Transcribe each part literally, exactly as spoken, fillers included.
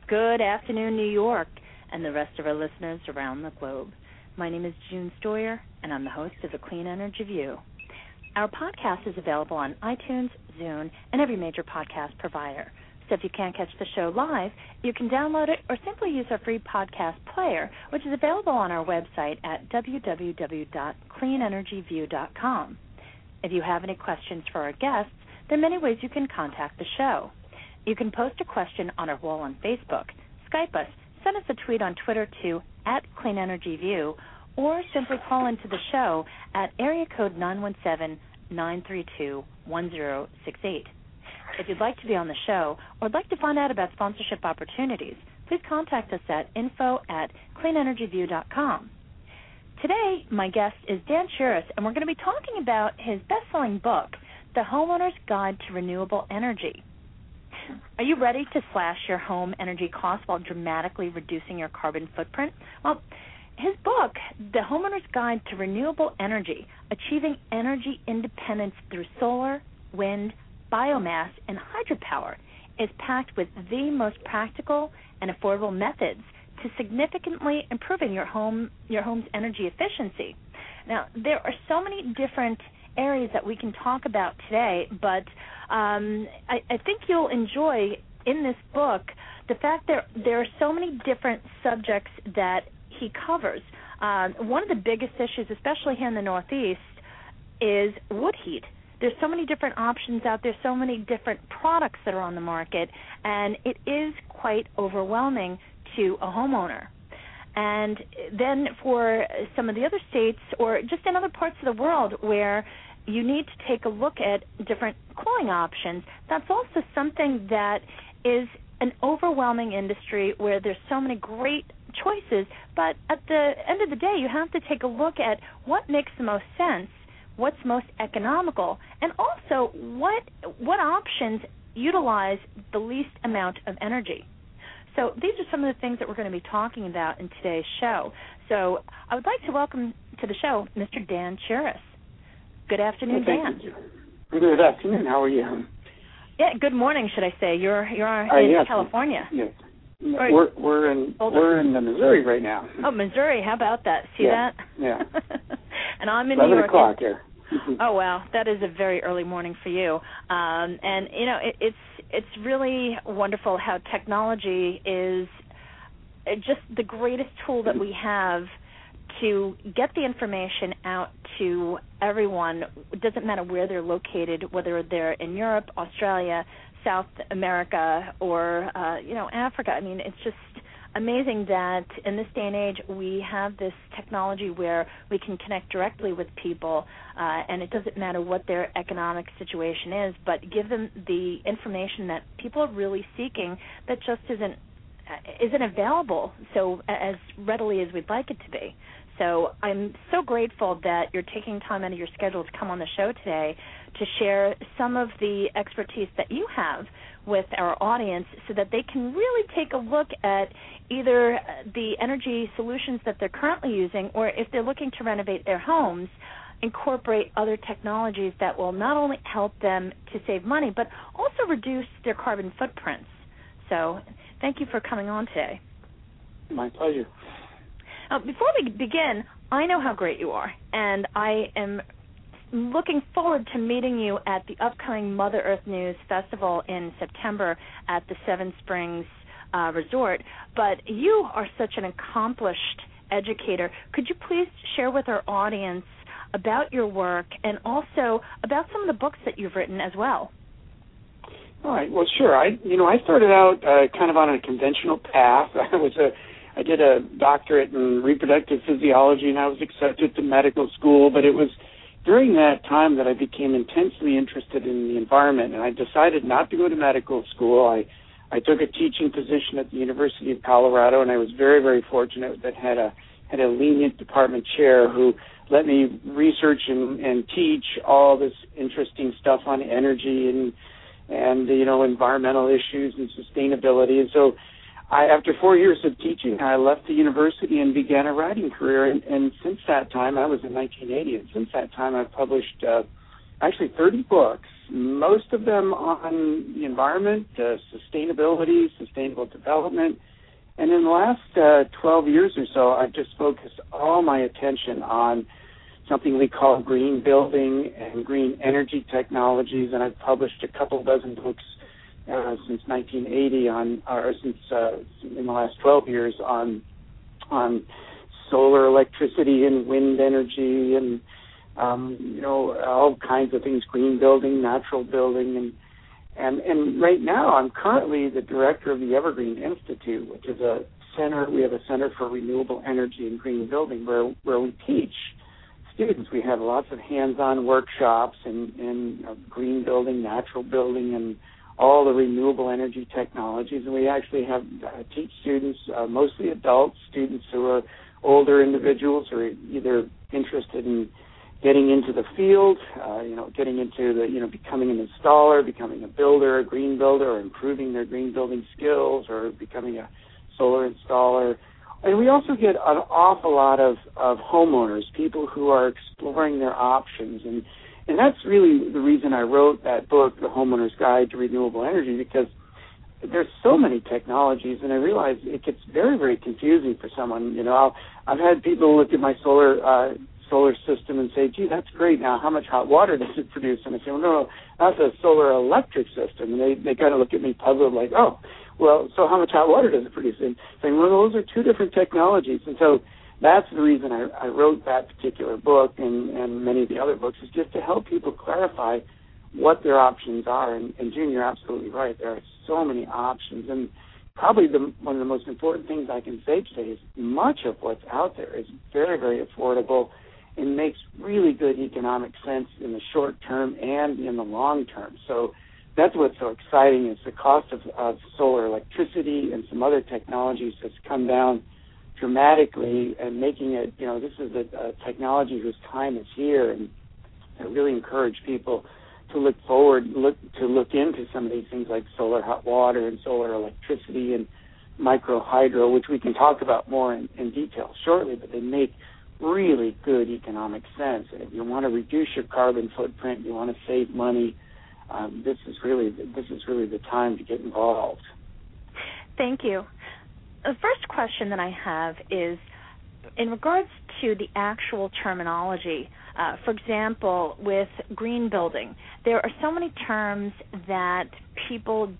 Good afternoon, New York, and the rest of our listeners around the globe. My name is June Stoyer, and I'm the host of the Clean Energy View. Our podcast is available on iTunes, Zune, and every major podcast provider. So if you can't catch the show live, you can download it or simply use our free podcast player, which is available on our website at w w w dot clean energy view dot com. If you have any questions for our guests, there are many ways you can contact the show. You can post a question on our wall on Facebook, Skype us, send us a tweet on Twitter to at Clean Energy View, or simply call into the show at area code nine one seven, nine three two, one zero six eight. If you'd like to be on the show or would like to find out about sponsorship opportunities, please contact us at info at clean energy view dot com. Today, my guest is Dan Shuras, and we're going to be talking about his best-selling book, The Homeowner's Guide to Renewable Energy. Are you ready to slash your home energy costs while dramatically reducing your carbon footprint? Well, his book, The Homeowner's Guide to Renewable Energy, Achieving Energy Independence Through Solar, Wind, Biomass, and Hydropower, is packed with the most practical and affordable methods to significantly improving your home, your home's energy efficiency. Now, there are so many different areas that we can talk about today, but um, I, I think you'll enjoy in this book the fact that there are so many different subjects that he covers. Um, one of the biggest issues, especially here in the Northeast, is wood heat. There's so many different options out there, so many different products that are on the market, and it is quite overwhelming to a homeowner. And then for some of the other states or just in other parts of the world where you need to take a look at different cooling options, that's also something that is an overwhelming industry where there's so many great choices, but at the end of the day, you have to take a look at what makes the most sense, what's most economical, and also what what options utilize the least amount of energy. So these are some of the things that we're going to be talking about in today's show. So I would like to welcome to the show Mister Dan Shuras. Good afternoon, well, Dan. You. Good afternoon. How are you? Yeah, good morning, should I say? You're you're uh, in yes, California. Yes. We're we're in we're in Missouri right now. Oh, Missouri. How about that? See yeah. that? Yeah. And I'm in New York. Eleven o'clock here. Oh, wow, that is a very early morning for you. Um, and, you know, it, it's it's really wonderful how technology is just the greatest tool that we have to get the information out to everyone. It doesn't matter where they're located, whether they're in Europe, Australia, South America, or, uh, you know, Africa. I mean, it's just amazing that in this day and age we have this technology where we can connect directly with people, uh, and it doesn't matter what their economic situation is, but give them the information that people are really seeking that just isn't isn't available so as readily as we'd like it to be. So I'm so grateful that you're taking time out of your schedule to come on the show today to share some of the expertise that you have with our audience so that they can really take a look at either the energy solutions that they're currently using, or if they're looking to renovate their homes, incorporate other technologies that will not only help them to save money but also reduce their carbon footprints. So thank you for coming on today. My pleasure. Uh, before we begin, I know how great you are, and I am looking forward to meeting you at the upcoming Mother Earth News Festival in September at the Seven Springs uh, Resort. But you are such an accomplished educator. Could you please share with our audience about your work and also about some of the books that you've written as well? All right. Well, sure. I, you know, I started out uh, kind of on a conventional path. I was a I did a doctorate in reproductive physiology, and I was accepted to medical school, but it was during that time that I became intensely interested in the environment, and I decided not to go to medical school. I, I took a teaching position at the University of Colorado, and I was very, very fortunate that had a had a lenient department chair who let me research and, and teach all this interesting stuff on energy and, and you know, environmental issues and sustainability. And so I, after four years of teaching, I left the university and began a writing career. And, and since that time, I was in nineteen eighty, and since that time I've published uh, actually thirty books, most of them on the environment, uh, sustainability, sustainable development. And in the last uh, twelve years or so, I've just focused all my attention on something we call green building and green energy technologies, and I've published a couple dozen books uh, since nineteen eighty on, or since uh, in the last twelve years on on solar electricity and wind energy and um, you know all kinds of things, green building, natural building, and and and right now I'm currently the director of the Evergreen Institute, which is a center. We have a center for renewable energy and green building where where we teach students. We have lots of hands-on workshops in, in you know, green building, natural building, and all the renewable energy technologies. And we actually have uh, teach students, uh, mostly adult students who are older individuals who are either interested in getting into the field, uh, you know, getting into the, you know, becoming an installer, becoming a builder, a green builder, or improving their green building skills, or becoming a solar installer. And we also get an awful lot of, of homeowners, people who are exploring their options. And, and that's really the reason I wrote that book, The Homeowner's Guide to Renewable Energy, because there's so many technologies, and I realize it gets very, very confusing for someone. You know, I'll, I've had people look at my solar uh, solar system and say, gee, that's great. Now, how much hot water does it produce? And I say, well, no, no, that's a solar electric system. And they, they kind of look at me puzzled like, oh, well, so how much hot water does it produce? And saying, well, those are two different technologies. And so that's the reason I, I wrote that particular book and, and many of the other books, is just to help people clarify what their options are. And, and June, you're absolutely right. There are so many options. And probably the, one of the most important things I can say today is much of what's out there is very, very affordable and makes really good economic sense in the short term and in the long term. So that's what's so exciting, is the cost of, of solar electricity and some other technologies has come down dramatically, and making it, you know, this is a, a technology whose time is here. And I really encourage people to look forward, look to look into some of these things like solar hot water and solar electricity and micro hydro, which we can talk about more in, in detail shortly, but they make really good economic sense. And if you want to reduce your carbon footprint, you want to save money, um, this is really this is really the time to get involved. Thank you. The first question that I have is in regards to the actual terminology. Uh, for example, with green building, there are so many terms that people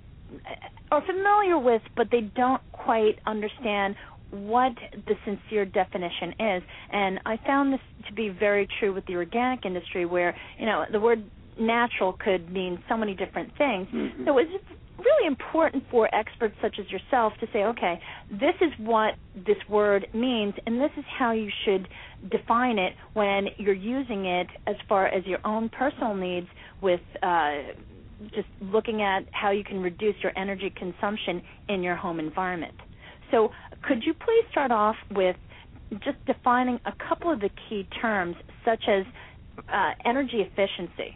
are familiar with, but they don't quite understand what the sincere definition is. And I found this to be very true with the organic industry, where, you know, the word natural could mean so many different things. Mm-hmm. So it's really important for experts such as yourself to say, okay, this is what this word means, and this is how you should define it when you're using it as far as your own personal needs, with uh, just looking at how you can reduce your energy consumption in your home environment. So could you please start off with just defining a couple of the key terms, such as uh, energy efficiency?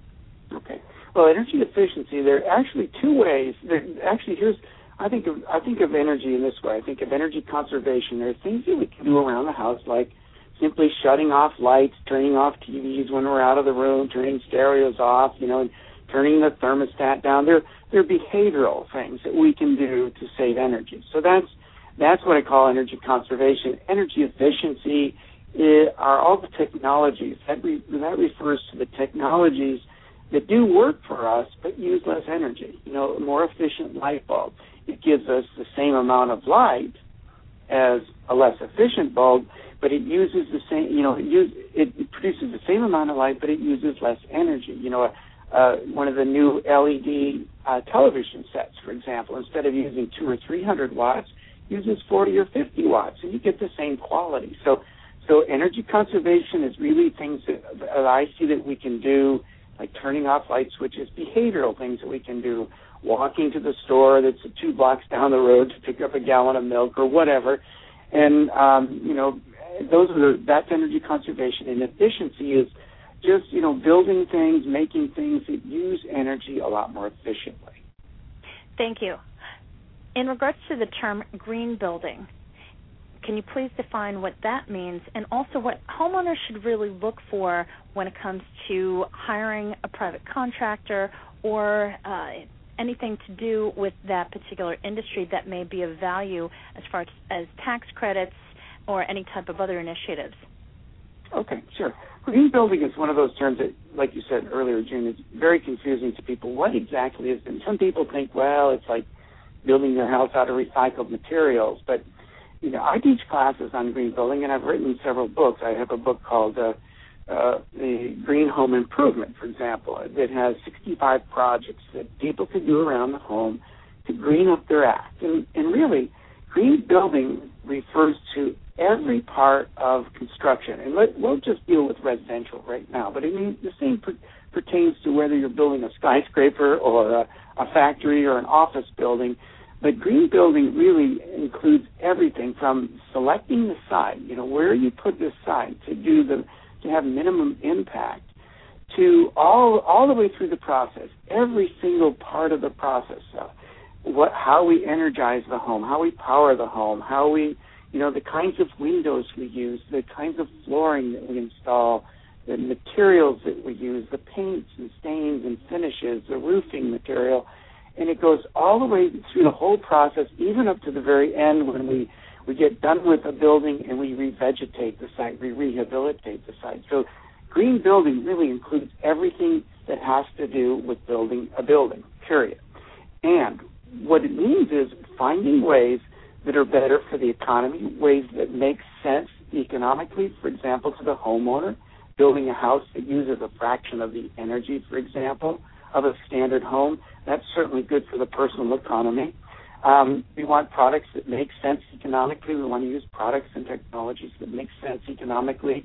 Okay. Well, energy efficiency, there are actually two ways. There, actually, here's, I think of, I think of energy in this way. I think of energy conservation. There are things that we can do around the house, like simply shutting off lights, turning off T Vs when we're out of the room, turning stereos off, you know, and turning the thermostat down. There, there are behavioral things that we can do to save energy. So that's that's what I call energy conservation. Energy efficiency is, are all the technologies. That, re, that refers to the technologies that do work for us but use less energy. You know, a more efficient light bulb. It gives us the same amount of light as a less efficient bulb, but it uses the same, you know, it, use, it produces the same amount of light, but it uses less energy. You know, uh, one of the new L E D uh, television sets, for example, instead of using two or three hundred watts, uses forty or fifty watts, and you get the same quality. So, so energy conservation is really things that, that I see that we can do, like turning off light switches, behavioral things that we can do, walking to the store that's two blocks down the road to pick up a gallon of milk or whatever. And, um, you know, those are the, that's energy conservation. And efficiency is just, you know, building things, making things that use energy a lot more efficiently. Thank you. In regards to the term green building, can you please define what that means, and also what homeowners should really look for when it comes to hiring a private contractor or uh, anything to do with that particular industry that may be of value as far as tax credits or any type of other initiatives? Okay, sure. Green building is one of those terms that, like you said earlier, June, is very confusing to people. What exactly is it? And some people think, well, it's like building your house out of recycled materials. But, you know, I teach classes on green building, and I've written several books. I have a book called uh, uh, The Green Home Improvement, for example, that has sixty-five projects that people can do around the home to green up their act. And, and really, green building refers to every part of construction. And let, we'll just deal with residential right now, but I mean, the same per, pertains to whether you're building a skyscraper or a, a factory or an office building. But green building really includes everything from selecting the site, you know, where you put this site to do the to have minimum impact, to all all the way through the process, every single part of the process. So what, how we energize the home, how we power the home, how we, you know, the kinds of windows we use, the kinds of flooring that we install, the materials that we use, the paints and stains and finishes, the roofing material, and it goes all the way through the whole process, even up to the very end when we, we get done with a building and we revegetate the site, we rehabilitate the site. So green building really includes everything that has to do with building a building, period. And what it means is finding ways that are better for the economy, ways that make sense economically, for example, to the homeowner, building a house that uses a fraction of the energy, for example, of a standard home. That's certainly good for the personal economy. Um, we want products that make sense economically. We want to use products and technologies that make sense economically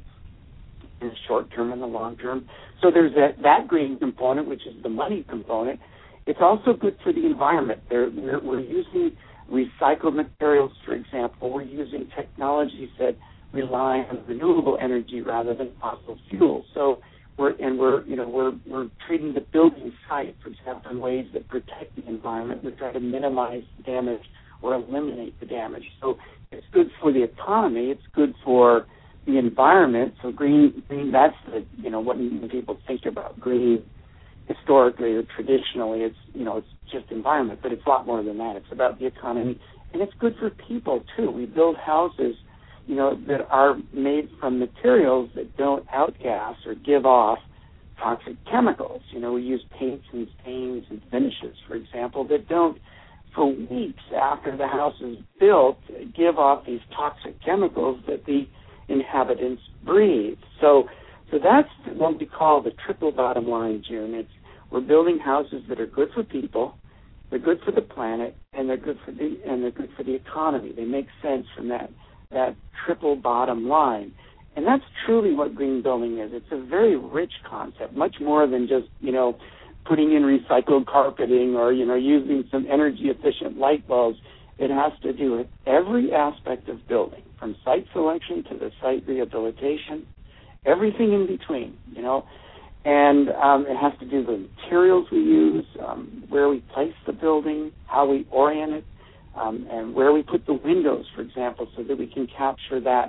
in the short term and the long term. So there's that, that green component, which is the money component. It's also good for the environment. There, we're, we're using recycled materials, for example. We're using technologies that rely on renewable energy rather than fossil fuels. So we're and we're you know we're we're treating the building site, for example, in ways that protect the environment. We try to minimize damage or eliminate the damage. So it's good for the economy. It's good for the environment. So green, green that's the you know what people think about green. Historically or traditionally, it's you know it's just environment, but it's a lot more than that. It's about the economy, and it's good for people too. We build houses, you know, that are made from materials that don't outgas or give off toxic chemicals. You know, we use paints and stains and finishes, for example, that don't, for weeks after the house is built, give off these toxic chemicals that the inhabitants breathe. So. So that's what we call the triple bottom line, June. It's we're building houses that are good for people, they're good for the planet, and they're good for the and they're good for the economy. They make sense from that that triple bottom line, and that's truly what green building is. It's a very rich concept, much more than just you know putting in recycled carpeting or you know using some energy efficient light bulbs. It has to do with every aspect of building, from site selection to the site rehabilitation. Everything in between, you know, and um, it has to do with the materials we use, um, where we place the building, how we orient it, um, and where we put the windows, for example, so that we can capture that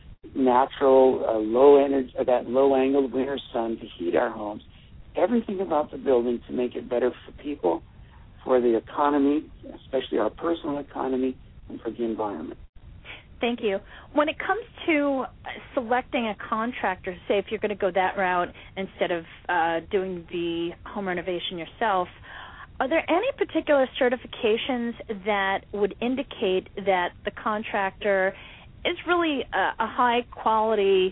natural uh, low energy, uh, that low-angled winter sun to heat our homes. Everything about the building to make it better for people, for the economy, especially our personal economy, and for the environment. Thank you. When it comes to selecting a contractor, say if you're going to go that route instead of uh, doing the home renovation yourself, are there any particular certifications that would indicate that the contractor is really a, a high-quality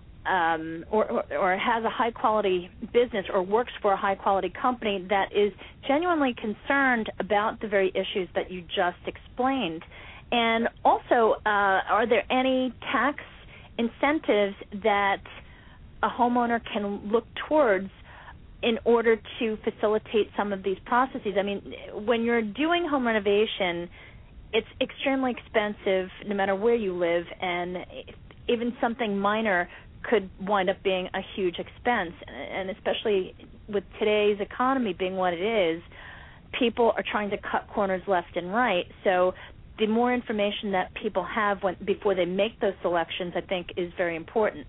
um, or, or, or has a high-quality business or works for a high-quality company that is genuinely concerned about the very issues that you just explained? And also, uh, are there any tax incentives that a homeowner can look towards in order to facilitate some of these processes? I mean, when you're doing home renovation, it's extremely expensive no matter where you live, and even something minor could wind up being a huge expense. And especially with today's economy being what it is, people are trying to cut corners left and right. So the more information that people have when, before they make those selections, I think, is very important.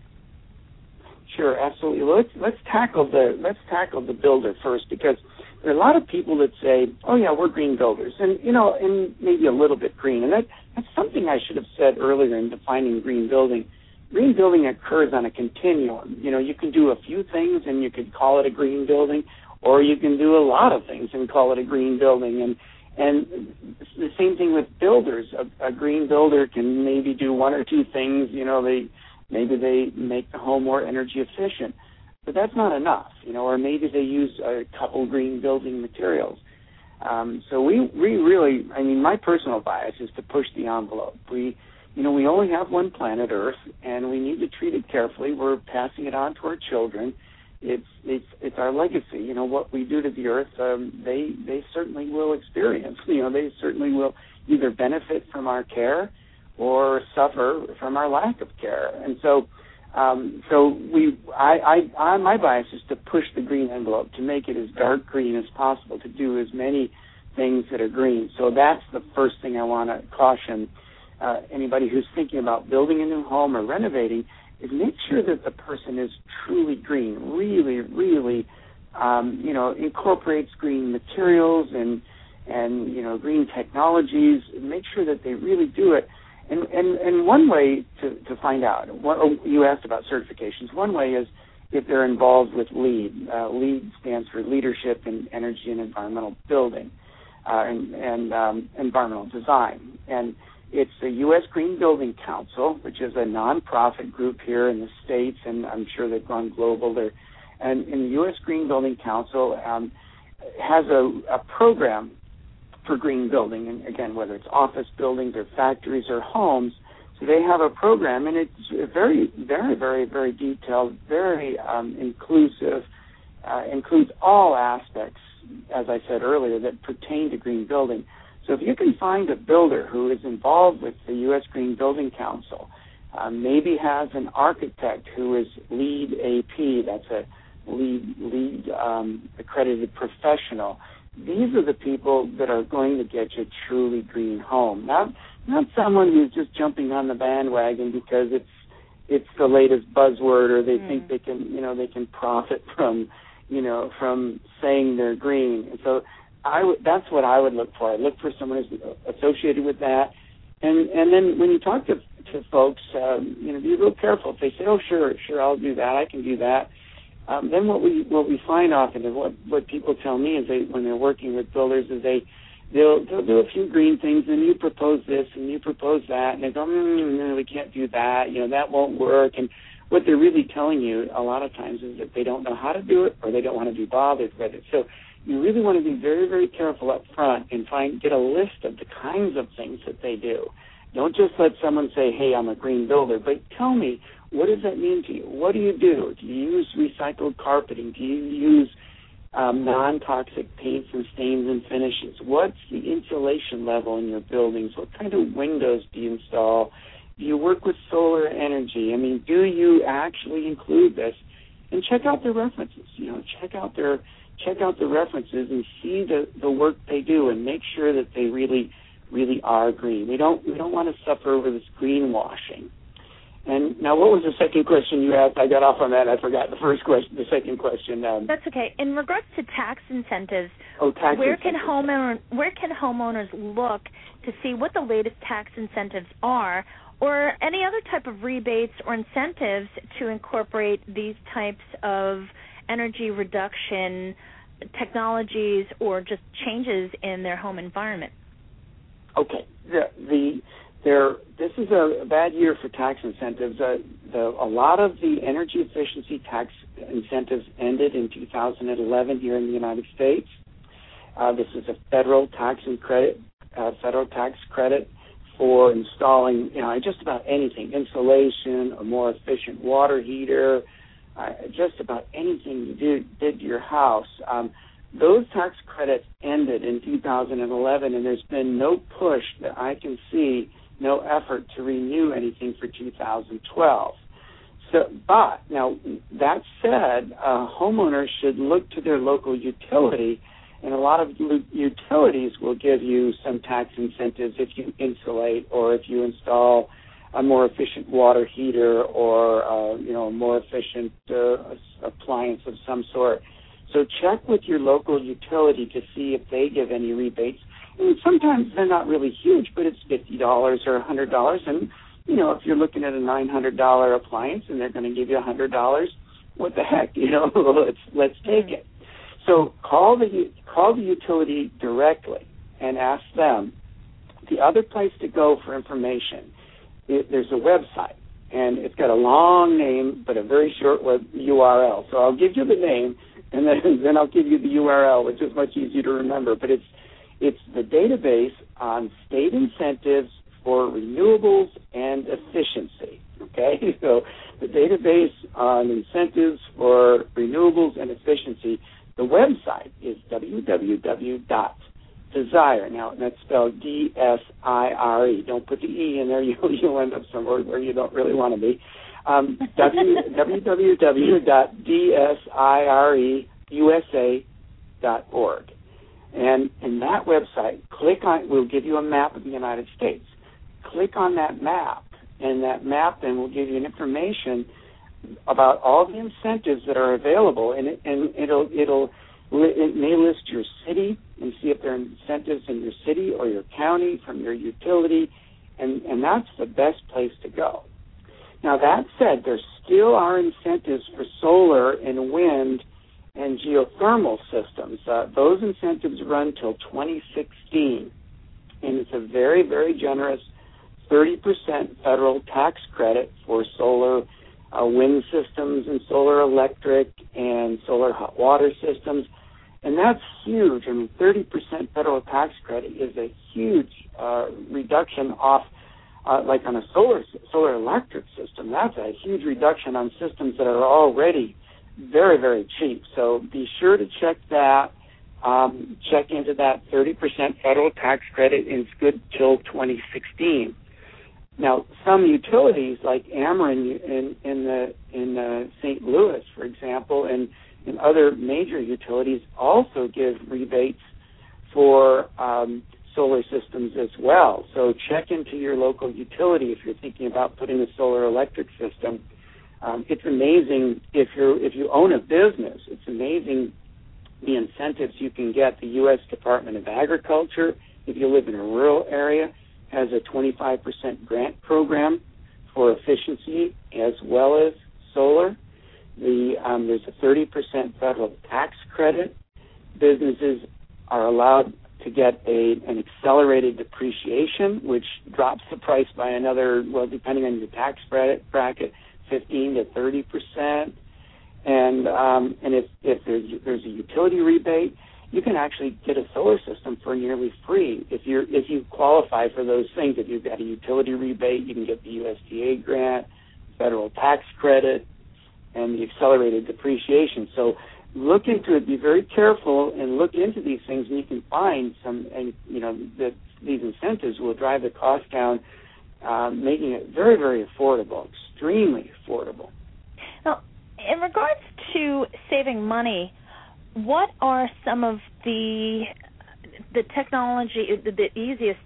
Sure, absolutely. Well, let's let's tackle the let's tackle the builder first, because there are a lot of people that say, "Oh yeah, we're green builders," and you know, and maybe a little bit green, and that that's something I should have said earlier in defining green building. Green building occurs on a continuum. You know, you can do a few things and you could call it a green building, or you can do a lot of things and call it a green building. And and the same thing with builders. A, a green builder can maybe do one or two things. You know, they maybe they make the home more energy efficient, but that's not enough. You know, or maybe they use a couple green building materials. Um, so we we really, I mean, my personal bias is to push the envelope. We You know, we only have one planet, Earth, and we need to treat it carefully. We're passing it on to our children. It's it's it's our legacy. You know, what we do to the Earth, um, they they certainly will experience. You know, they certainly will either benefit from our care or suffer from our lack of care. And so, um, so we, I, I, I, my bias is to push the green envelope, to make it as dark green as possible, to do as many things that are green. So that's the first thing I want to caution Uh, anybody who's thinking about building a new home or renovating, is make sure that the person is truly green, really, really, um, you know, incorporates green materials and, and, you know, green technologies. Make sure that they really do it. And, and, and one way to, to find out, what, oh, you asked about certifications. One way is if they're involved with LEED. Uh, LEED stands for Leadership in Energy and Environmental Building uh, and, and um, Environmental Design. And it's the U S Green Building Council, which is a nonprofit group here in the States, and I'm sure they've gone global. There, and in the U S Green Building Council um, has a, a program for green building, and again, whether it's office buildings or factories or homes. So they have a program, and it's very, very, very, very detailed, very um, inclusive, uh, includes all aspects, as I said earlier, that pertain to green building. So if you can find a builder who is involved with the U S Green Building Council, uh, maybe has an architect who is LEED A P, that's a LEED, LEED um, accredited professional, these are the people that are going to get you a truly green home. Not not someone who's just jumping on the bandwagon because it's it's the latest buzzword, or they mm. think they can, you know, they can profit from, you know, from saying they're green. And so I w- that's what I would look for. I look for someone who's associated with that. And and then when you talk to to folks, um, you know, be real careful. If they say, oh, sure, sure, I'll do that, I can do that, um, then what we what we find often, and what, what people tell me is they, when they're working with builders, is they, they'll, they'll do a few green things, and you propose this, and you propose that, and they go, mm, no, we can't do that, you know, that won't work. And what they're really telling you a lot of times is that they don't know how to do it, or they don't want to be bothered with it. So you really want to be very, very careful up front and find get a list of the kinds of things that they do. Don't just let someone say, hey, I'm a green builder, but tell me, what does that mean to you? What do you do? Do you use recycled carpeting? Do you use um, non-toxic paints and stains and finishes? What's the insulation level in your buildings? What kind of windows do you install? Do you work with solar energy? I mean, do you actually include this? And check out their references. You know, check out their Check out the references and see the, the work they do, and make sure that they really, really are green. We don't we don't want to suffer over this greenwashing. And now, what was the second question you asked? I got off on that. I forgot the first question. The second question. Um, That's okay. In regards to tax incentives, oh, tax where incentives. can homeowner where can homeowners look to see what the latest tax incentives are, or any other type of rebates or incentives to incorporate these types of energy reduction technologies or just changes in their home environment? Okay. The, the there this is a bad year for tax incentives. Uh, the, a lot of the energy efficiency tax incentives ended in two thousand eleven here in the United States. Uh, this is a federal tax and credit, uh, federal tax credit for installing, you know, just about anything, insulation, a more efficient water heater, Uh, just about anything you do, did to your house. Um, those tax credits ended in two thousand eleven, and there's been no push that I can see, no effort to renew anything for two thousand twelve. So, but now that said, uh, homeowners should look to their local utility And a lot of utilities will give you some tax incentives if you insulate or if you install a more efficient water heater or, uh, you know, a more efficient uh, appliance of some sort. So check with your local utility to see if they give any rebates. And sometimes they're not really huge, but it's fifty dollars or one hundred dollars. And, you know, if you're looking at a nine hundred dollars appliance and they're going to give you one hundred dollars, what the heck, you know, let's let's take it. So call the call the utility directly and ask them. The other place to go for information, it, there's a website, and it's got a long name but a very short web U R L. So I'll give you the name, and then then I'll give you the U R L, which is much easier to remember. But it's it's the database on state incentives for renewables and efficiency. Okay, so the database on incentives for renewables and efficiency. The website is w w w dot desire. Now, that's spelled D S I R E. Don't put the E in there. You'll, you'll end up somewhere where you don't really want to be. Um, w w w dot desireusa dot org. And in that website, click on, we'll give you a map of the United States. Click on that map, and that map then will give you information about all the incentives that are available, and, it, and it'll it'll it may list your city and see if there are incentives in your city or your county from your utility, and, and that's the best place to go. Now, that said, there still are incentives for solar and wind and geothermal systems. Uh, those incentives run till twenty sixteen, and it's a very, very generous thirty percent federal tax credit for solar Uh, wind systems and solar electric and solar hot water systems, and that's huge. I mean, thirty percent federal tax credit is a huge uh, reduction off, uh, like on a solar solar electric system. That's a huge reduction on systems that are already very, very cheap. So be sure to check that. Um, check into that thirty percent federal tax credit, and it's good till twenty sixteen. Now, some utilities like Ameren in, in the in uh, Saint Louis, for example, and, and other major utilities also give rebates for um, solar systems as well. So check into your local utility if you're thinking about putting a solar electric system. Um, it's amazing if you're if you own a business. It's amazing the incentives you can get. The U S Department of Agriculture, if you live in a rural area, has a twenty-five percent grant program for efficiency as well as solar. The, um, there's a thirty percent federal tax credit. Businesses are allowed to get a, an accelerated depreciation, which drops the price by another, well, depending on your tax bracket, fifteen to thirty percent. And um, and if, if there's, there's a utility rebate, you can actually get a solar system for nearly free if you if you qualify for those things. If you've got a utility rebate, you can get the U S D A grant, federal tax credit, and the accelerated depreciation. So look into it. Be very careful and look into these things, and you can find some. And you know that these incentives will drive the cost down, uh, making it very, very affordable, extremely affordable. Now, in regards to saving money, what are some of the the technology, the, the easiest,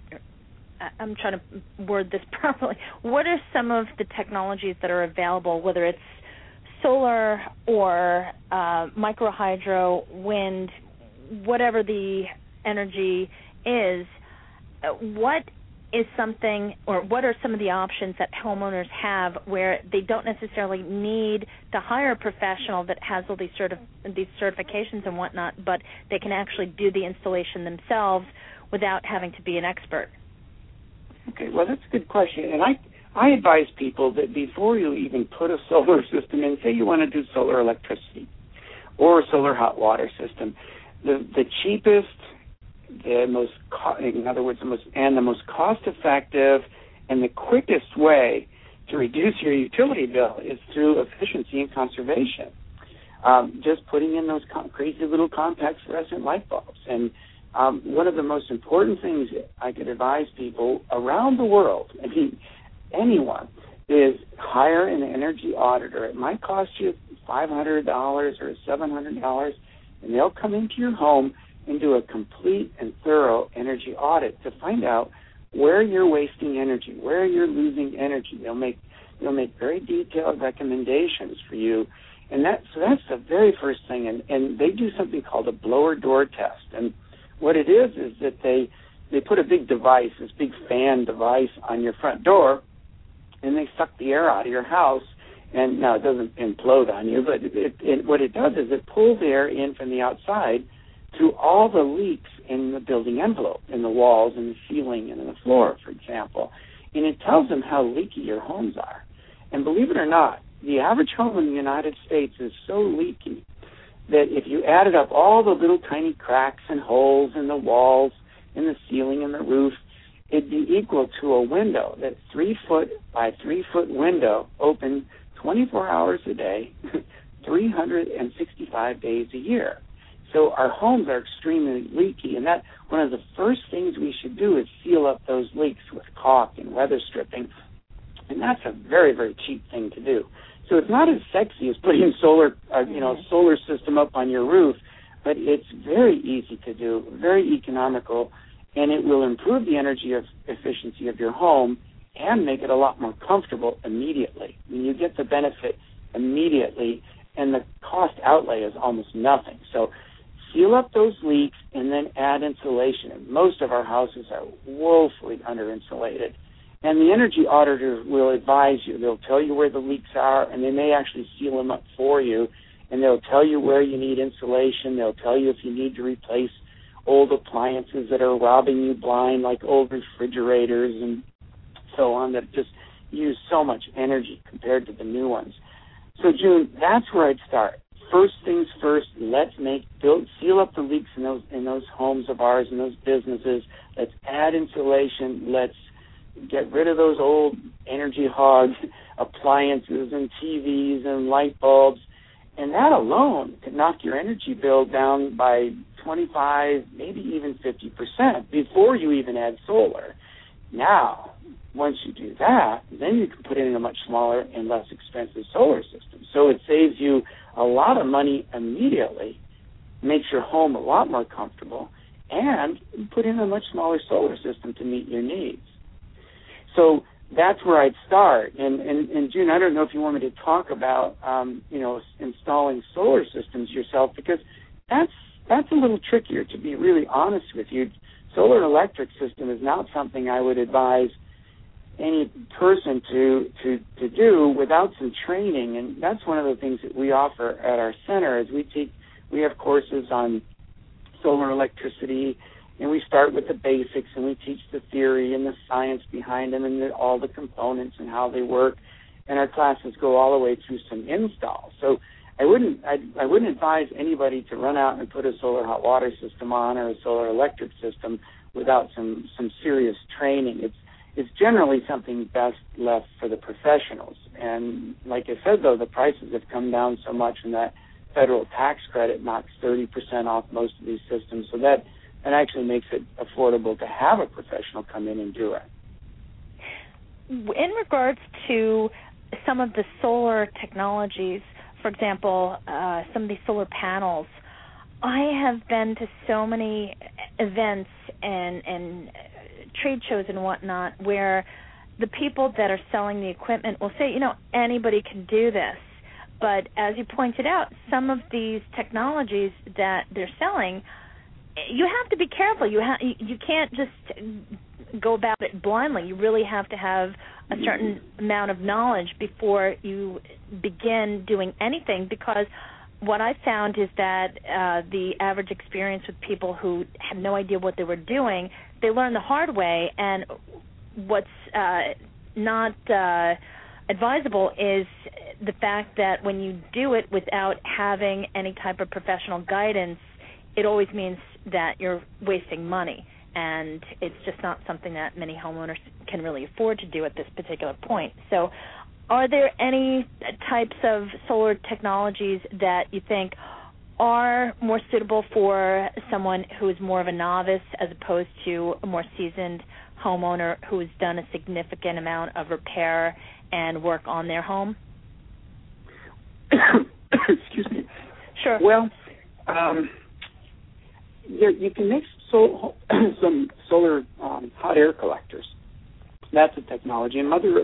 I'm trying to word this properly, what are some of the technologies that are available, whether it's solar or uh, microhydro, wind, whatever the energy is, what is something, or what are some of the options that homeowners have where they don't necessarily need to hire a professional that has all these certif- these certifications and whatnot, but they can actually do the installation themselves without having to be an expert? Okay, well, that's a good question. And I, I advise people that before you even put a solar system in, say you want to do solar electricity or a solar hot water system, the, the cheapest, the most, co- in other words, the most, and the most cost-effective and the quickest way to reduce your utility bill is through efficiency and conservation. Um, just putting in those com- crazy little compact fluorescent light bulbs. And um, one of the most important things I could advise people around the world, I mean, anyone, is hire an energy auditor. It might cost you five hundred dollars or seven hundred dollars, and they'll come into your home and do a complete and thorough energy audit to find out where you're wasting energy, where you're losing energy. They'll make they'll make very detailed recommendations for you. And that so that's the very first thing. And, and they do something called a blower door test. And what it is is that they they put a big device, this big fan device on your front door, and they suck the air out of your house. And now it doesn't implode on you, but it, it, it, what it does is it pulls air in from the outside through all the leaks in the building envelope, in the walls and the ceiling and in the floor, for example. And it tells them how leaky your homes are. And believe it or not, the average home in the United States is so leaky that if you added up all the little tiny cracks and holes in the walls, in the ceiling and the roof, it'd be equal to a window, that three foot by three foot window open twenty-four hours a day, three hundred sixty-five days a year. So our homes are extremely leaky, and that one of the first things we should do is seal up those leaks with caulk and weather stripping, and that's a very, very cheap thing to do. So it's not as sexy as putting solar, uh, you know, solar system up on your roof, but it's very easy to do, very economical, and it will improve the energy of efficiency of your home and make it a lot more comfortable immediately. I mean, you get the benefit immediately, and the cost outlay is almost nothing. So seal up those leaks and then add insulation. And most of our houses are woefully under-insulated. And the energy auditor will advise you. They'll tell you where the leaks are, and they may actually seal them up for you. And they'll tell you where you need insulation. They'll tell you if you need to replace old appliances that are robbing you blind, like old refrigerators and so on, that just use so much energy compared to the new ones. So, June, that's where I'd start. First things first, let's make build seal up the leaks in those in those homes of ours and those businesses. Let's add insulation. Let's get rid of those old energy hog appliances and T Vs and light bulbs. And that alone could knock your energy bill down by twenty-five, maybe even fifty percent before you even add solar. Now, once you do that, then you can put in a much smaller and less expensive solar system. So it saves you a lot of money immediately, makes your home a lot more comfortable, and put in a much smaller solar system to meet your needs. So that's where I'd start. And, and, and June, I don't know if you want me to talk about, um, you know, installing solar systems yourself, because that's that's a little trickier, to be really honest with you. Solar electric system is not something I would advise any person to, to to do without some training, and that's one of the things that we offer at our center. Is we teach, we have courses on solar electricity, and we start with the basics, and we teach the theory and the science behind them, and the, all the components and how they work. And our classes go all the way through some install. So I wouldn't I, I wouldn't advise anybody to run out and put a solar hot water system on or a solar electric system without some some serious training. It's It's generally something best left for the professionals. And like I said, though, the prices have come down so much, and that federal tax credit knocks thirty percent off most of these systems. So that, that actually makes it affordable to have a professional come in and do it. In regards to some of the solar technologies, for example, uh, some of these solar panels, I have been to so many events and, and trade shows and whatnot where the people that are selling the equipment will say, you know, anybody can do this. But as you pointed out, some of these technologies that they're selling, you have to be careful. You ha- you can't just go about it blindly. You really have to have a certain amount of knowledge before you begin doing anything, because what I found is that uh, the average experience with people who had no idea what they were doing, they learn the hard way, and what's uh, not uh, advisable is the fact that when you do it without having any type of professional guidance, it always means that you're wasting money, and it's just not something that many homeowners can really afford to do at this particular point. So are there any types of solar technologies that you think are more suitable for someone who is more of a novice as opposed to a more seasoned homeowner who has done a significant amount of repair and work on their home? Excuse me. Sure. Well, um, there, you can make sol- some solar um, hot air collectors. That's a technology. And Mother Earth,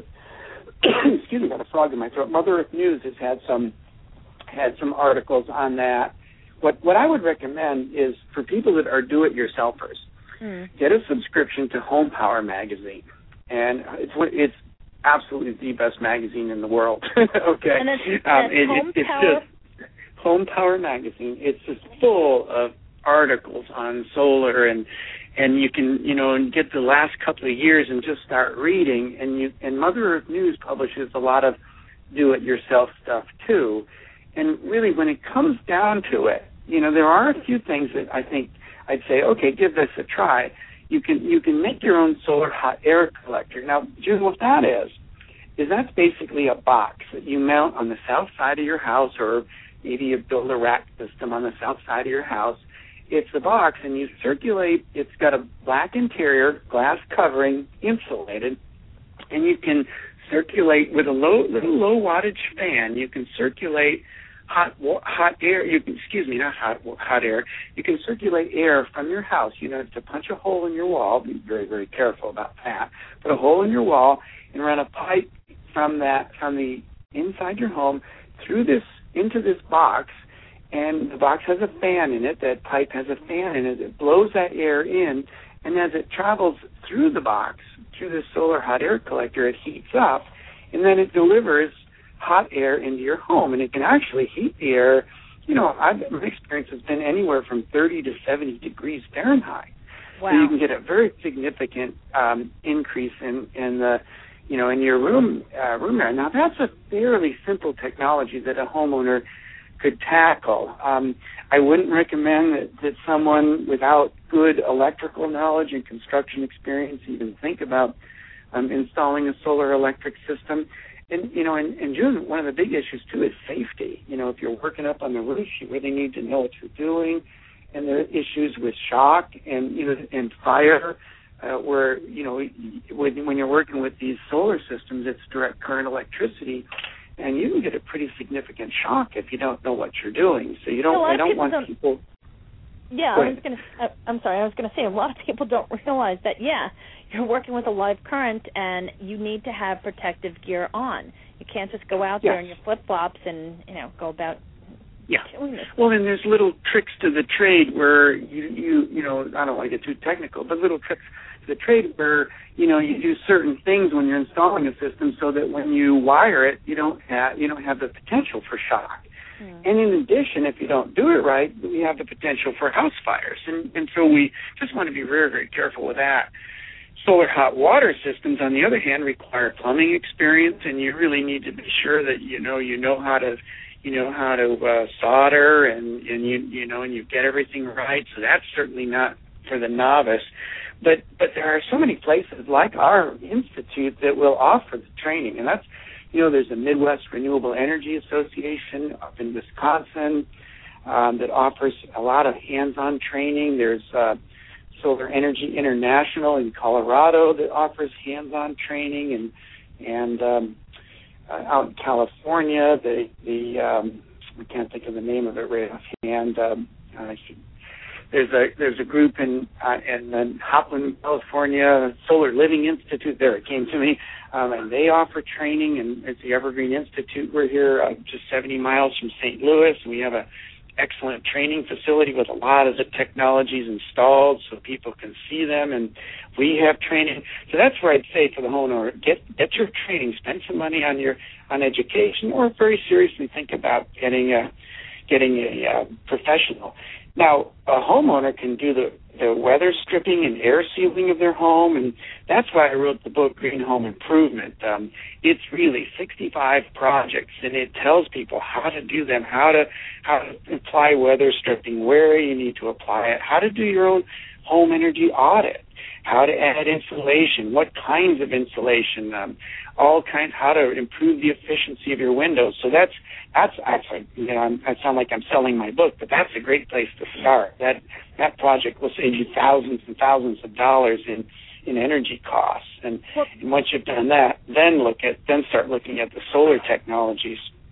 excuse me, got a frog in my throat. Mother Earth News has had some had some articles on that. What what I would recommend is for people that are do-it-yourselfers, mm. get a subscription to Home Power magazine, and it's it's absolutely the best magazine in the world. Okay, and it's, um, it, Home it, it's Power. just Home Power magazine. It's just full of articles on solar, and and you can you know and get the last couple of years and just start reading. And you and Mother Earth News publishes a lot of do-it-yourself stuff too. And really, when it comes down to it, you know, there are a few things that I think I'd say, okay, give this a try. You can you can make your own solar hot air collector. Now, June, what that is, is that's basically a box that you mount on the south side of your house, or maybe you build a rack system on the south side of your house. It's a box, and you circulate. It's got a black interior, glass covering, insulated, and you can circulate with a low little low wattage fan. You can circulate hot hot air. You can excuse me, not hot hot air. You can circulate air from your house. You know, to punch a hole in your wall. Be very very careful about that. Put a hole in your wall and run a pipe from that from the inside your home through this into this box. And the box has a fan in it. That pipe has a fan in it. It blows that air in, and as it travels through the box, through this solar hot air collector, it heats up, and then it delivers hot air into your home. And it can actually heat the air. You know, I've, my experience has been anywhere from thirty to seventy degrees Fahrenheit. Wow. So you can get a very significant um, increase in, in the, you know, in your room uh, room air. Now, that's a fairly simple technology that a homeowner could tackle. Um, I wouldn't recommend that, that someone without good electrical knowledge and construction experience even think about um, installing a solar electric system. And, you know, in, in June, one of the big issues, too, is safety. You know, if you're working up on the roof, you really need to know what you're doing. And there are issues with shock and, you know, and fire, uh, where, you know, when, when you're working with these solar systems, it's direct current electricity. And you can get a pretty significant shock if you don't know what you're doing. So you don't. I don't want don't, people. Yeah, I was going to. I'm sorry. I was going to say a lot of people don't realize that. Yeah, you're working with a live current, and you need to have protective gear on. You can't just go out yes. there in your flip flops and you know go about. Yeah. Doing this. Well, and there's little tricks to the trade where you you you know I don't want to get too technical, but little tricks to the trade where you know you do certain things when you're installing a system so that when you wire it, you don't have you don't have the potential for shock. Mm. And in addition, if you don't do it right, we have the potential for house fires, and and so we just want to be very very careful with that. Solar hot water systems, on the other hand, require plumbing experience, and you really need to be sure that you know you know how to. You know how to uh, solder, and, and you you know, and you get everything right. So that's certainly not for the novice. But but there are so many places like our institute that will offer the training, and that's you know there's the Midwest Renewable Energy Association up in Wisconsin um, that offers a lot of hands-on training. There's uh, Solar Energy International in Colorado that offers hands-on training, and and um, Uh, out in California, the the um, I can't think of the name of it right offhand. Um, uh, there's a there's a group in uh, in uh, Hopland, California, Solar Living Institute. There it came to me, um, and they offer training. And it's the Evergreen Institute. We're here uh, just seventy miles from Saint Louis. We have a excellent training facility with a lot of the technologies installed so people can see them, and we have training. So that's where I'd say for the homeowner, get get your training, spend some money on your on education, or very seriously think about getting a getting a uh, professional. Now, a homeowner can do the, the weather stripping and air sealing of their home, and that's why I wrote the book Green Home Improvement. Um, it's really sixty-five projects, and it tells people how to do them, how to how to apply weather stripping, where you need to apply it, how to do your own home energy audit, how to add insulation, what kinds of insulation, um, all kinds, how to improve the efficiency of your windows. So that's that's actually, you know, I'm, I sound like I'm selling my book, but that's a great place to start. That that project will save you thousands and thousands of dollars in, in energy costs. And, and once you've done that, then look at then start looking at the solar technologies.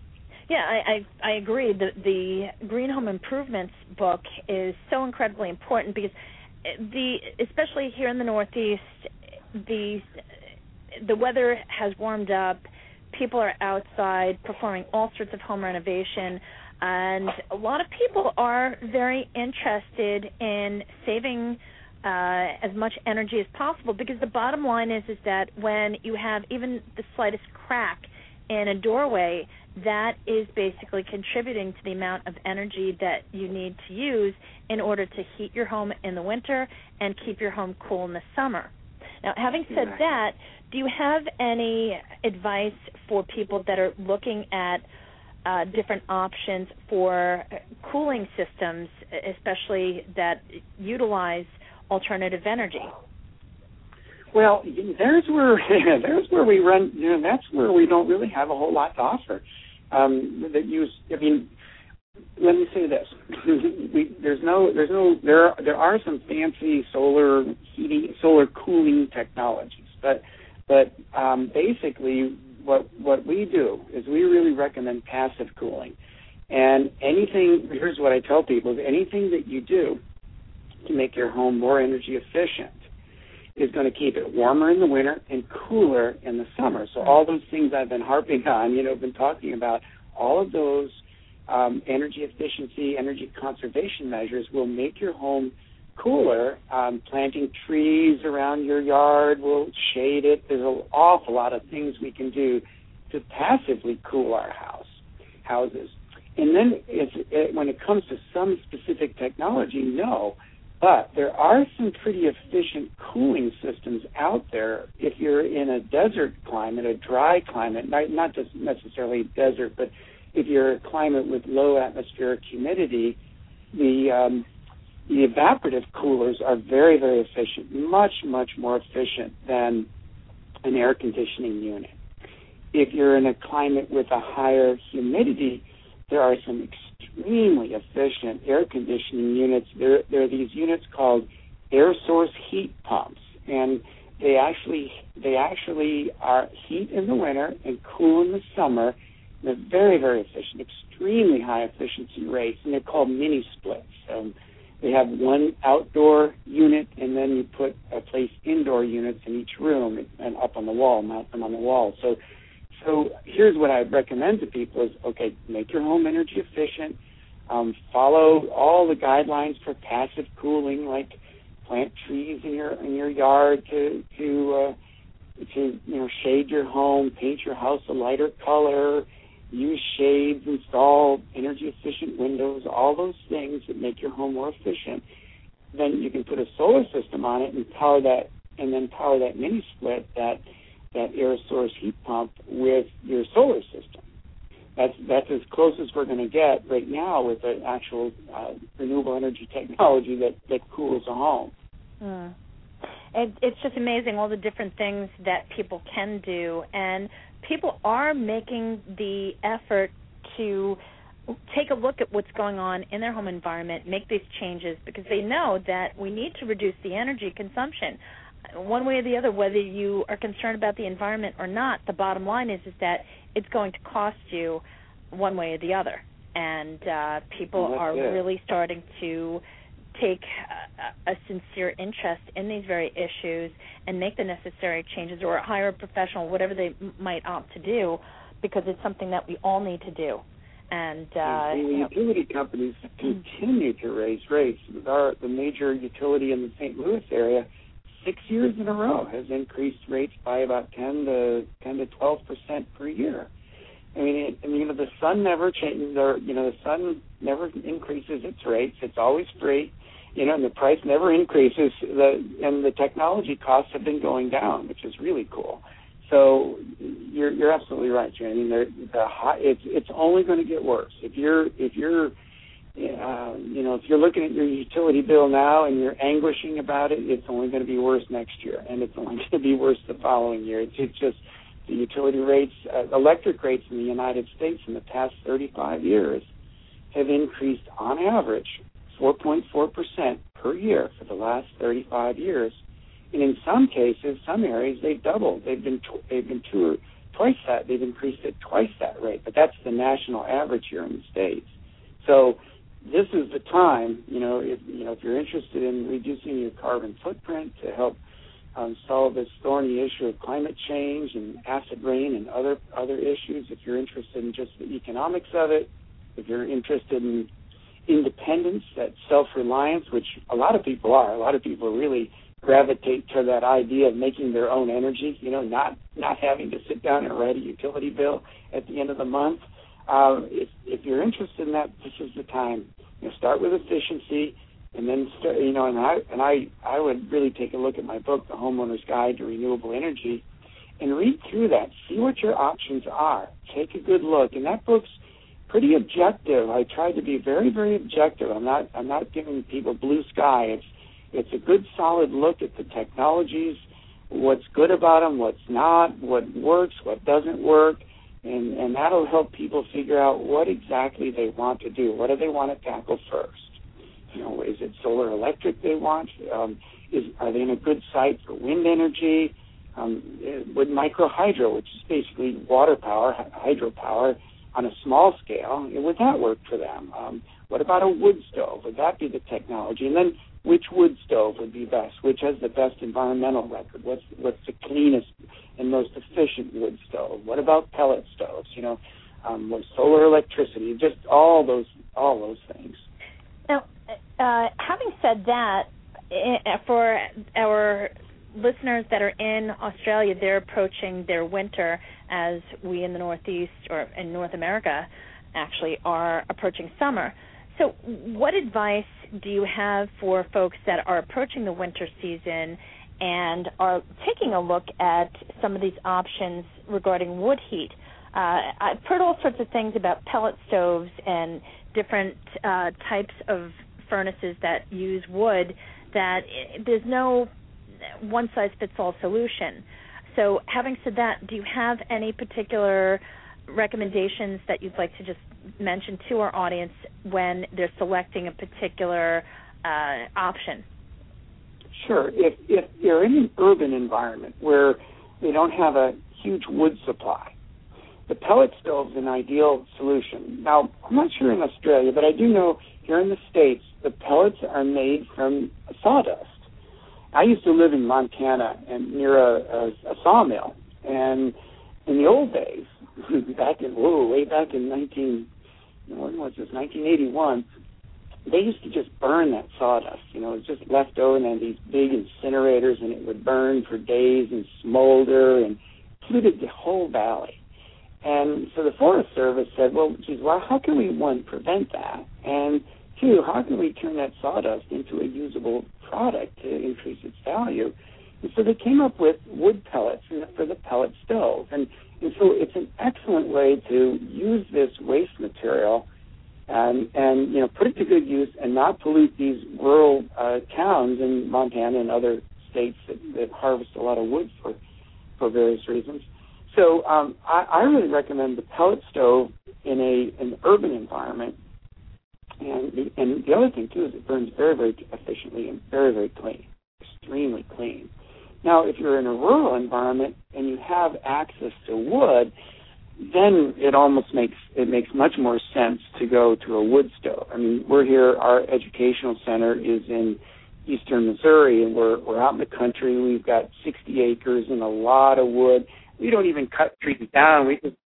Yeah, I, I, I agree. The, the Green Home Improvements book is so incredibly important because the especially here in the Northeast, the the weather has warmed up. People are outside performing all sorts of home renovation, and a lot of people are very interested in saving uh, as much energy as possible, because the bottom line is is that when you have even the slightest crack in a doorway, that is basically contributing to the amount of energy that you need to use in order to heat your home in the winter and keep your home cool in the summer. Now, having said that, do you have any advice for people that are looking at uh, different options for cooling systems, especially that utilize alternative energy? Well, there's where there's where we run. You know, that's where we don't really have a whole lot to offer. Um, that use. I mean, let me say this: we, there's no, there's no, there are, there are some fancy solar heating, solar cooling technologies, but but um, basically, what what we do is we really recommend passive cooling. And anything, here's what I tell people: is anything that you do to make your home more energy efficient is going to keep it warmer in the winter and cooler in the summer. So all those things I've been harping on, you know, been talking about, all of those um, energy efficiency, energy conservation measures will make your home cooler. Um, planting trees around your yard will shade it. There's an awful lot of things we can do to passively cool our house, houses. And then it's, it, when it comes to some specific technology, no. But there are some pretty efficient cooling systems out there if you're in a desert climate, a dry climate, not, not just necessarily desert, but if you're a climate with low atmospheric humidity, the um, the evaporative coolers are very, very efficient, much, much more efficient than an air conditioning unit. If you're in a climate with a higher humidity, there are some extremely efficient air conditioning units. There, there are these units called air source heat pumps, and they actually they actually are heat in the winter and cool in the summer. They're very, very efficient, extremely high efficiency rates, and they're called mini splits. Um, they have one outdoor unit, and then you put a place indoor units in each room and up on the wall, mount them on the wall. So. So here's what I recommend to people is, okay, make your home energy efficient, um, follow all the guidelines for passive cooling, like plant trees in your in your yard to to uh, to you know shade your home, paint your house a lighter color, use shades, install energy efficient windows, all those things that make your home more efficient. Then you can put a solar system on it and power that, and then power that mini split, that that air source heat pump, with your solar system. That's that's as close as we're going to get right now with the actual uh, renewable energy technology that, that cools a home. Mm. It, it's just amazing all the different things that people can do, and people are making the effort to take a look at what's going on in their home environment, make these changes, because they know that we need to reduce the energy consumption. One way or the other, whether you are concerned about the environment or not, the bottom line is is that it's going to cost you one way or the other. And uh, people well, are it. really starting to take a, a sincere interest in these very issues and make the necessary changes, or hire a professional, whatever they m- might opt to do, because it's something that we all need to do. And, uh, and the you know, utility companies continue to raise rates. Our, the major utility in the Saint Louis area, six years in a row, has increased rates by about ten to ten to twelve percent per year. I mean, it, I mean, you know, the sun never changes, or you know, the sun never increases its rates. It's always free, you know, and the price never increases. The and the technology costs have been going down, which is really cool. So you're you're absolutely right, Jen. I mean, the high, it's it's only going to get worse if you're if you're Uh, you know, if you're looking at your utility bill now and you're anguishing about it, it's only going to be worse next year, and it's only going to be worse the following year. It's, it's just the utility rates, uh, electric rates in the United States in the past thirty-five years have increased on average four point four percent per year for the last thirty-five years. And in some cases, some areas, they've doubled. They've been tw- they've been two or twice that. They've increased it twice that rate, but that's the national average here in the States. So this is the time, you know, if, you know, if you're interested in reducing your carbon footprint to help um, solve this thorny issue of climate change and acid rain and other other issues, if you're interested in just the economics of it, if you're interested in independence, that self-reliance, which a lot of people are, a lot of people really gravitate to that idea of making their own energy, you know, not not having to sit down and write a utility bill at the end of the month. Uh, if, if you're interested in that, this is the time. You know, start with efficiency, and then start, you know, and I and I I would really take a look at my book, The Homeowner's Guide to Renewable Energy, and read through that. See what your options are. Take a good look, and that book's pretty objective. I tried to be very, very objective. I'm not I'm not giving people blue sky. It's it's a good, solid look at the technologies, what's good about them, what's not, what works, what doesn't work. And, and that'll help people figure out what exactly they want to do. What do they want to tackle first? You know, is it solar electric they want? Um, is are they in a good site for wind energy? Um, with microhydro, which is basically water power, hydropower on a small scale, would that work for them? Um, what about a wood stove? Would that be the technology? And then which wood stove would be best? Which has the best environmental record? What's what's the cleanest and most efficient wood stove? What about pellet stoves? You know, um, with solar electricity, just all those all those things. Now, uh, having said that, for our listeners that are in Australia, they're approaching their winter as we in the Northeast or in North America actually are approaching summer. So what advice do you have for folks that are approaching the winter season and are taking a look at some of these options regarding wood heat? Uh, I've heard all sorts of things about pellet stoves and different uh, types of furnaces that use wood, that there's no one-size-fits-all solution. So having said that, do you have any particular recommendations that you'd like to just mention to our audience when they're selecting a particular uh, option? Sure. If, if you're in an urban environment where they don't have a huge wood supply, the pellet stove is an ideal solution. Now, I'm not sure in Australia, but I do know here in the States, the pellets are made from sawdust. I used to live in Montana and near a, a, a sawmill, and in the old days, back in whoa, way back in nineteen, when was this? nineteen eighty-one, they used to just burn that sawdust. You know, it was just left over in these big incinerators, and it would burn for days and smolder and polluted the whole valley. And so the Forest Service said, well, geez, well, how can we, one, prevent that? And two, how can we turn that sawdust into a usable product to increase its value? And so they came up with wood pellets for the pellet stove. And, and so it's an excellent way to use this waste material and, and you know, put it to good use and not pollute these rural uh, towns in Montana and other states that, that harvest a lot of wood for, for various reasons. So um, I, I really recommend the pellet stove in a an urban environment. And the, and the other thing, too, is it burns very, very efficiently and very, very clean, extremely clean. Now, if you're in a rural environment and you have access to wood, then it almost makes it makes much more sense to go to a wood stove. I mean, we're here, our educational center is in eastern Missouri, and we're we're out in the country. We've got sixty acres and a lot of wood. We don't even cut trees down. We just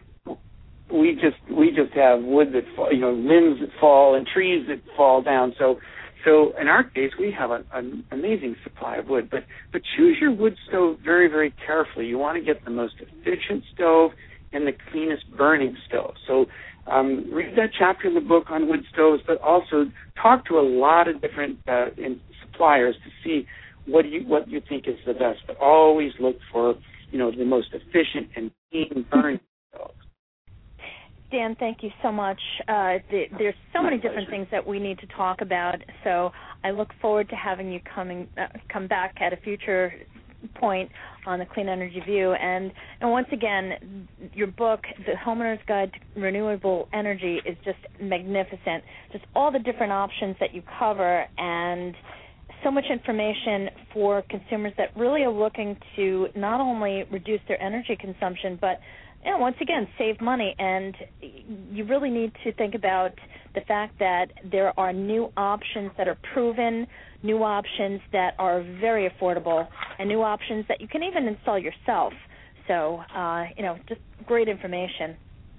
we just we just have wood that fall, you know, limbs that fall and trees that fall down. So so in our case, we have a, an amazing supply of wood. But but choose your wood stove very, very carefully. You want to get the most efficient stove and the cleanest burning stove. So um, read that chapter in the book on wood stoves, but also talk to a lot of different uh, in suppliers to see what do you what you think is the best. But always look for, you know, the most efficient and clean burning stoves. Dan, thank you so much. Uh, the, there's so My many different pleasure. things that we need to talk about, so I look forward to having you coming uh, come back at a future point on the Clean Energy View. And, and once again, your book, The Homeowner's Guide to Renewable Energy, is just magnificent. Just all the different options that you cover, and so much information for consumers that really are looking to not only reduce their energy consumption, but you know, once again, save money. And you really need to think about the fact that there are new options that are proven, new options that are very affordable, and new options that you can even install yourself. So, uh, you know, just great information.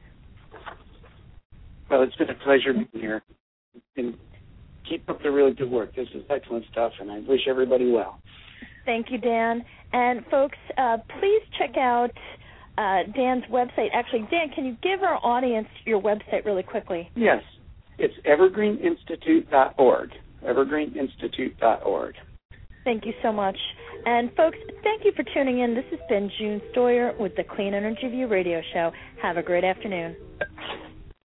Well, it's been a pleasure being here. And keep up the really good work. This is excellent stuff, and I wish everybody well. Thank you, Dan. And, folks, uh, please check out uh, Dan's website. Actually, Dan, can you give our audience your website really quickly? Yes. It's evergreen institute dot org, evergreen institute dot org. Thank you so much. And, folks, thank you for tuning in. This has been June Stoyer with the Clean Energy View radio show. Have a great afternoon.